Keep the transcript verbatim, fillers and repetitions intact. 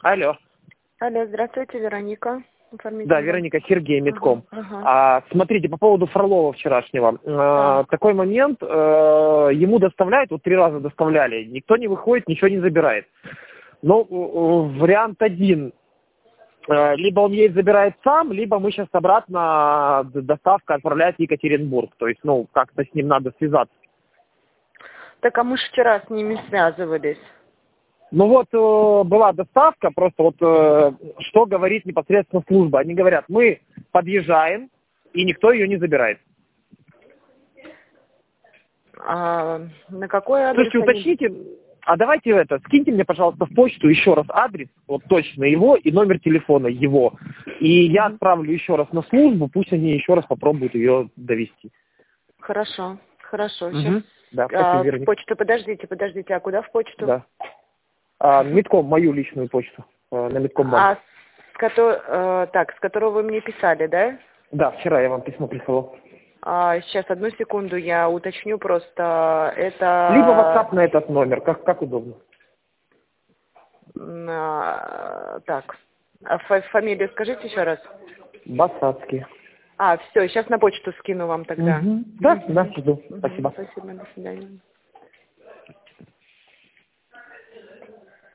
Алло. Алло, здравствуйте, Вероника. Оформитель. Да, Вероника, Сергей Медком. Ага, ага. А, смотрите, по поводу Фролова вчерашнего. А, Да. такой момент, а, ему доставляют, вот три раза доставляли, никто не выходит, ничего не забирает. Но а, вариант один. А, либо он едет, забирает сам, либо мы сейчас обратно доставка отправляет в Екатеринбург. То есть, ну, как-то с ним надо связаться. Так, а мы же вчера с ними связывались. Ну вот э, была доставка, просто вот э, что говорит непосредственно служба. Они говорят, мы подъезжаем, и никто ее не забирает. А на какой адрес? Слушайте, уточните, а давайте это, скиньте мне, пожалуйста, в почту еще раз адрес, вот точно его, и номер телефона его. И я отправлю еще раз на службу, пусть они еще раз попробуют ее довести. Хорошо, хорошо. Угу. Сейчас Да, а, спасибо, в почту, подождите, подождите, а куда в почту? Да. А, Медком, мою личную почту, а, на Медкомбанк. А с которой, э, так, с которого вы мне писали, да? Да, вчера я вам письмо присылал. А, сейчас, одну секунду, я уточню просто. Это... Либо WhatsApp на этот номер, как, как удобно. А, так, а фа- фамилию скажите еще раз. Басацкий. А, все, сейчас на почту скину вам тогда. Угу. Да, Мгм. да, жду. Мгм. Спасибо. Спасибо, до свидания.